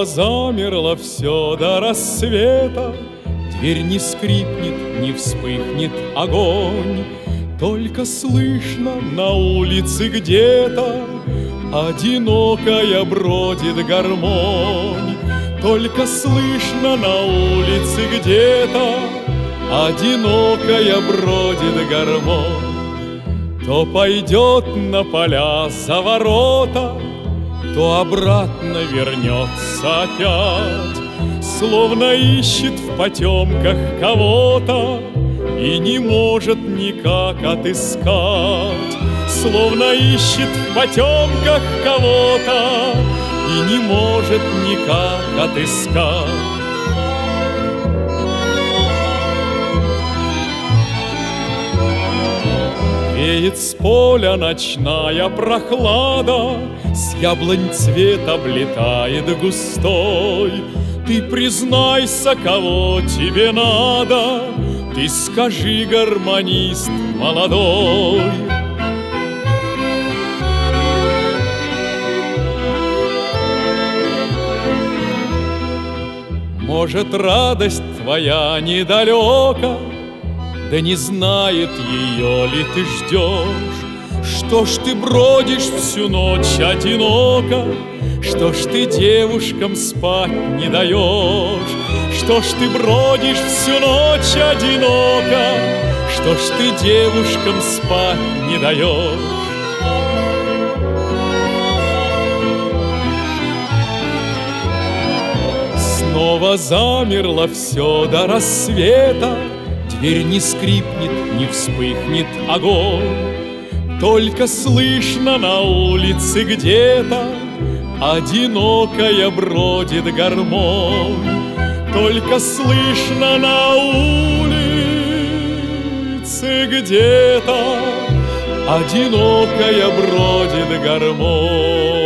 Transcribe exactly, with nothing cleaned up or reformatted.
Снова замерло все до рассвета, дверь не скрипнет, не вспыхнет огонь, только слышно на улице где-то одинокая бродит гармонь. Только слышно на улице где-то одинокая бродит гармонь. То пойдет на поля за ворота, то обратно вернется опять, словно ищет в потемках кого-то и не может никак отыскать. Словно ищет в потемках кого-то и не может никак отыскать. Веет с поля ночная прохлада, с яблонь цвет облетает густой. Ты признайся, кого тебе надо, ты скажи, гармонист молодой. Может, радость твоя недалека, да не знает ее ли ты ждешь? Что ж ты бродишь всю ночь одиноко? Что ж ты девушкам спать не даешь? Что ж ты бродишь всю ночь одиноко? Что ж ты девушкам спать не даешь? Снова замерло все до рассвета, дверь не скрипнет, не вспыхнет огонь, только слышно на улице где-то одинокая бродит гармонь. Только слышно на улице где-то одинокая бродит гармонь.